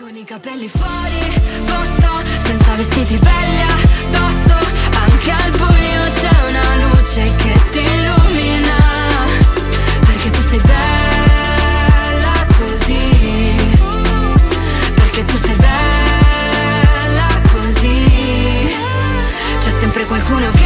Con i capelli fuori posto, senza vestiti belli addosso, anche al buio c'è una luce che ti illumina, perché tu sei bella così, perché tu sei bella così, c'è sempre qualcuno che